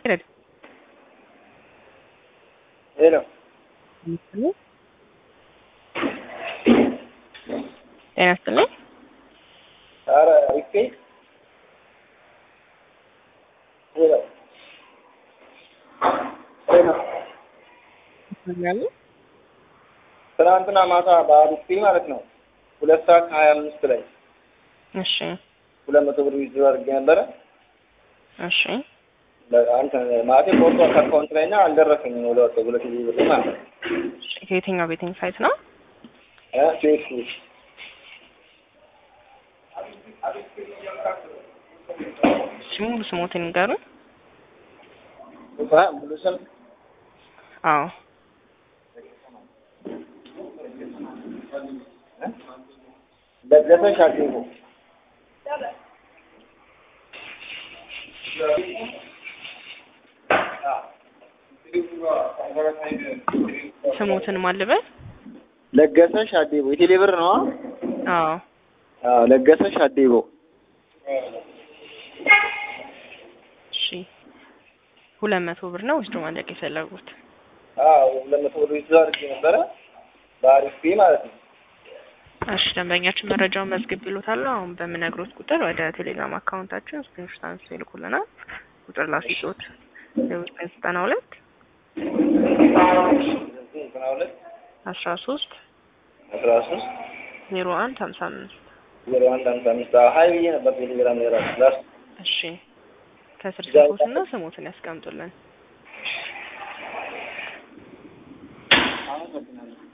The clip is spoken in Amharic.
Hello. ጤና ይስጥልኝ። ኧረ ሪፌ ሄሎ ሄሎ ትናንትና ማታ በአሪፌ ማለት ነው 2:25 ላይ እሺ 200 ብር ዊዝድሮ አድርጌ ነበረ። እሺ አንተ ማለቴ ፎቶ አካውንት ላይ እና አልደረሰኝም ነው ለወጣ 200 ብር ማለት ነው። ከየትኛው ቤቲንግ ሳይት ነው? ፌስቡክ ሙሉ ስሞትን ንገሩን። ሙሉ ስም አዎ ለገሰ ሻዲቦ ስሞትን ማልበል ለገሰ ሻዲቦ የቴሌ ብር ነው። አዎ አዎ ለገሰ ሻዲቦ። እሺ 200 ብር ነው ወስዶ ማለቅ የፈለጉት? አዎ 200 ብር ዊዝድሮ አድርጌ ነበረ በአሪፌ ማለት ነው። እሺ ደንበኛችን መረጃውን መዝግብ ይሉታል። አሁን በምነግሮት ቁጥር ወደ ቴሌግራም አካውንታችን ስክሪንሾት አንስተው ይልኩልናል። ቁጥር ላስይዞት 92 13 01 55 ሀይ ብዬ ነበር ቴሌግራም ላይ ራሱ። እሺ ከስር ስልኮትና ስሞትን ያስቀምጡልን። አመሰግናለሁ።